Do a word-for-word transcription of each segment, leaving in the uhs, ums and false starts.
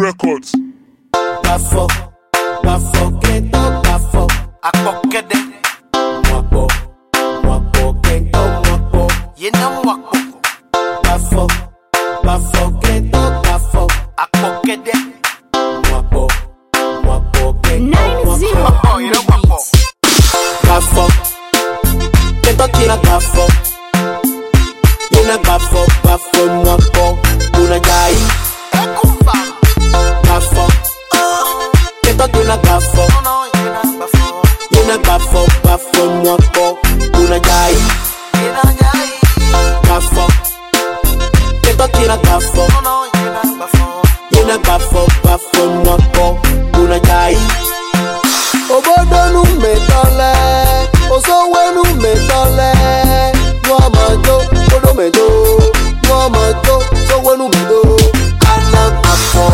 Records. Bafo, bafo, kento, bafo. Akpokede, Wapo, wapo, kento, wapo. yenam wako. Bafo, bafo, kento, bafo. Akpokede, Wapo, wapo, kento, Nine zero wapo. oh, you know wako. Bafo, kento kina bafo. Una bafo, bafo, wapo. Una jai, Ekumba, bafo. Kento kina bafo. no no, yenam bafo. Una bafo, bafo, wapo. Una jai, Yenam jai, bafo. Kento kina bafo. no no, yenam bafo. Una bafo, bafo, wapo. Una jai. Obodo nu metole, osowe nu metole. Nwa majo, obodo mejo. Nwa majo, sowe nu mejo. Ana bafo,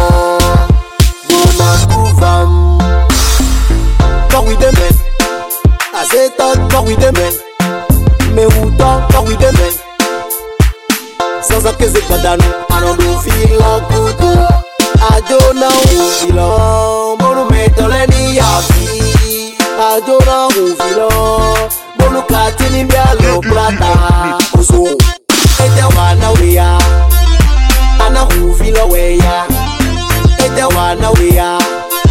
goma kuvam. Talk with them men. I say talk, talk with them men. Me who talk, talk with them men. Sans akeze padanu, I don't do feel like good. I don't know who feel on. Bonu metole ni yafi. I don't know who feel on. Bonu katini bialo plata. Ozo, ete wana weya. Ana who feel weya. Ete wana weya.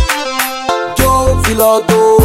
Joe feel do.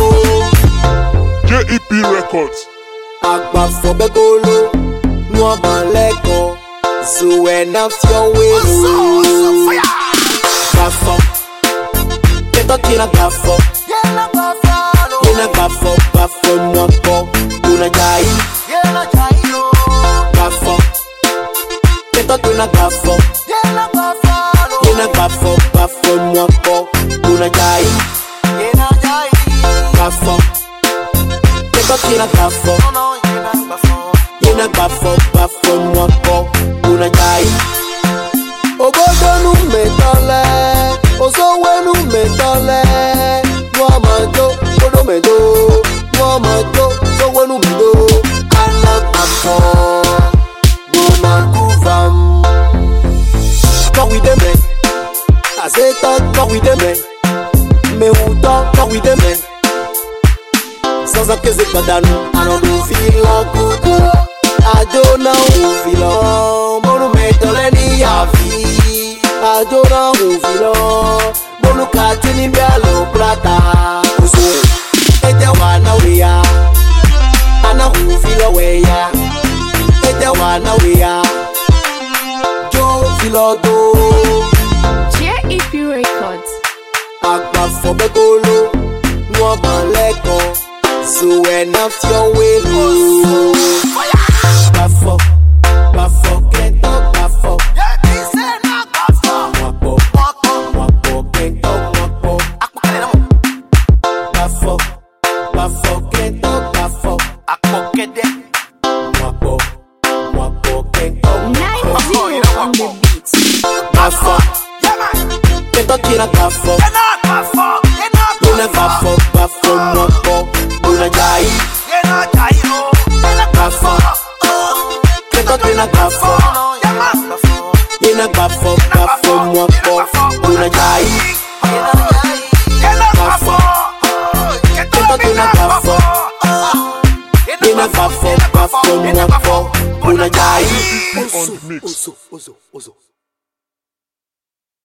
J E P Records. Agba fobe golo. Nwa banleko. So when I feel way. Fire, Bafo, kento kina bafo. yenam bafo. Una bafo, bafo wapo. Una jai, Yenam jai, no. bafo. Kento kina bafo. Yenam bafo. Una bafo, bafo wapo. Una jai, Yenam jai, bafo. Kento kina bafo. no no, yenam bafo. Una bafo, bafo wapo. Una jai. Obodo nu metole, osowe nu metole. Nwa majo, obodo mejo. Nwa majo, sowe nu mejo. Ana bafo, goma kuvam. Talk with them men. I say talk, talk with them men. Me who talk, talk with them men. Sans akeze padanu, I don't do feel like good. I don't know who feel on. Bonu metole ni yafi. I don't know who feel on. Bonu katini bialo plata. Ozo, ete wana weya. Ana who feel weya. Ete wana weya. Joe feel do. J E P Records. Agba fobe golo. Nwa banleko. So when I feel way. Bafo, bafo, kento, bafo. Yeah, he say na bafo. Wapo, Wako, wapo, kento, wapo. akpokede mo. Bafo, bafo, kento, bafo. Akpokede, Wapo, wapo, kento, Nine Oh, you zero know on the what? beat. bafo. yeah man. Kento kina bafo. Yenam bafo, yenam Una bafo, bafo, wapo. Una jai, Yenam jai, no. Yenam bafo. Kento kina bafo. no, yenam bafo. Una bafo, bafo, wapo. Una jai, Yenam jai, yenam bafo. kento kina bafo. Una bafo, bafo, wapo. Una jai. On the mix. Ozo, ozo, ozo.